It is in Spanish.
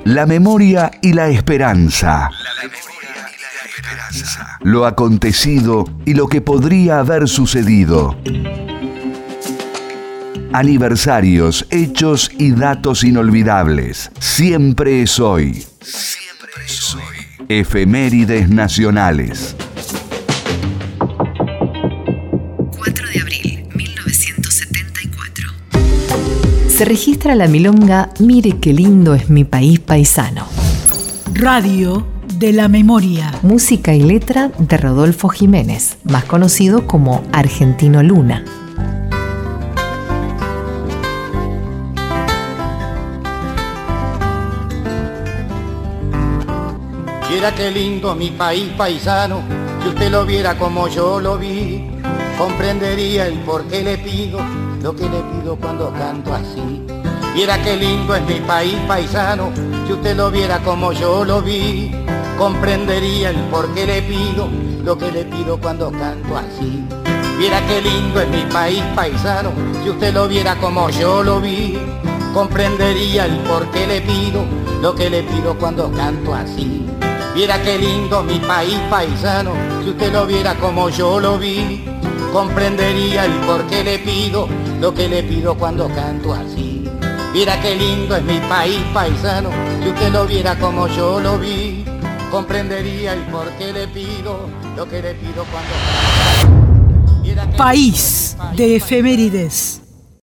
La memoria y la esperanza. Lo acontecido y lo que podría haber sucedido. Aniversarios, hechos y datos inolvidables. Siempre es hoy. Siempre es hoy. Efemérides nacionales. 4 de abril, 1974. Se registra la milonga Mire qué lindo es mi país paisano. Radio de la Memoria. Música y letra de Rodolfo Jiménez, más conocido como Argentino Luna. Viera qué lindo mi país paisano, si usted lo viera como yo lo vi, comprendería el por qué le pido lo que le pido cuando canto así. Viera qué lindo es mi país paisano, si usted lo viera como yo lo vi, comprendería el por qué le pido lo que le pido cuando canto así. Viera qué lindo es mi país paisano, si usted lo viera como yo lo vi, comprendería el por qué le pido lo que le pido cuando canto así. Viera qué lindo mi país paisano, si usted lo viera como yo lo vi, comprendería el por qué le pido lo que le pido cuando canto así. Viera qué lindo es mi país paisano, si usted lo viera como yo lo vi, comprendería el por qué le pido lo que le pido cuando canto así. País de efemérides.